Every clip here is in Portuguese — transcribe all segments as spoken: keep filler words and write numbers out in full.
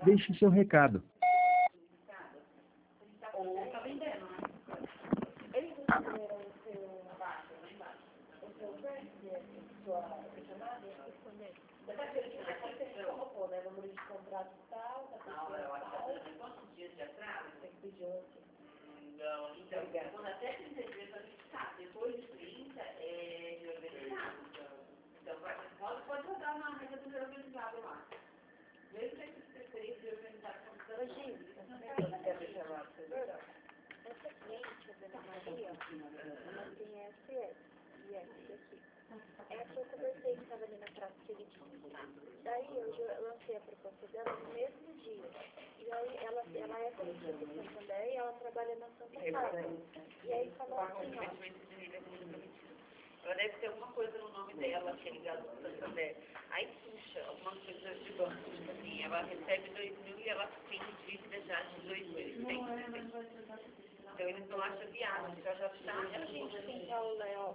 Deixe seu recado. Ou tá vendendo, né? Eles receberam o seu abaixo, lá embaixo. O seu preço, sua chamada? Você tá acreditando? Aqui você colocou, né? Número de contrato tal, tá Não, eu acho tal. que tem quantos dias de atraso? Você que pediu aqui. Não, então, quando até trinta dias a gente sabe, depois de trinta é reorganizado. Então, vai, pode, pode rodar na regra do reorganizado lá. Mesmo que você seria reorganizado como você Hoje, você quer me chamar pra você? Essa cliente, a Dona Maria, ela tem S S e S aqui. Essa eu conversei que estava ali na praça que ele tinha. Daí eu já lancei a proposta dela no mesmo dia. E daí ela, ela é conhecida do Santander e ela trabalha na Santa Casa. E aí falou assim, ó. Ela deve ter alguma coisa no nome dela, que é ligado ao Santander. Aí puxa alguma coisa de banco, tipo assim, ela recebe dois mil e ela tem dívida já de dois mil e cem. Então eles não acham viável, já já está. A gente tem o Léo.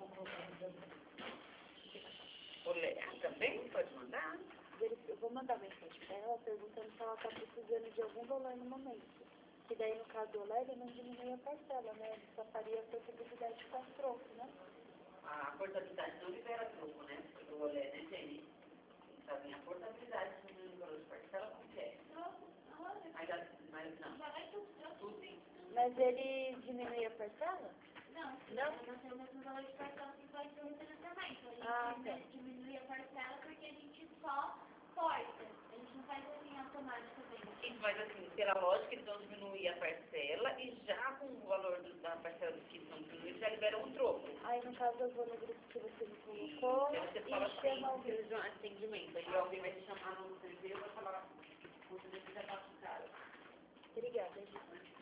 O Léo também pode mandar? Eu vou mandar mensagem para ela perguntando se ela está precisando de algum valor no momento. Que daí, no caso do Léo, ele não diminui a parcela, né? Ele só faria a portabilidade com troco, né? A portabilidade não libera troco, né? Porque o Olé, né, Jenny? Sabe, a portabilidade não libera de parcela, como que é? Mas, mas não. Mas ele diminui a parcela? Não, Não? nós temos o mesmo valor de parcela que vai ser o refinanciamento. A Ah, gente tá. diminui a parcela porque a gente só corta. A gente não faz assim automaticamente. Isso faz assim, pela lógica, eles vão diminuir a parcela e já com o valor do, da parcela do que não diminuir, já liberam um troco. Aí, no caso, eu vou no grupo que você me colocou E você fala e chama assim, alguém. eles vão atendimento. Aí alguém vai te chamar no C V e vai falar, você já está com cara. Obrigada, gente.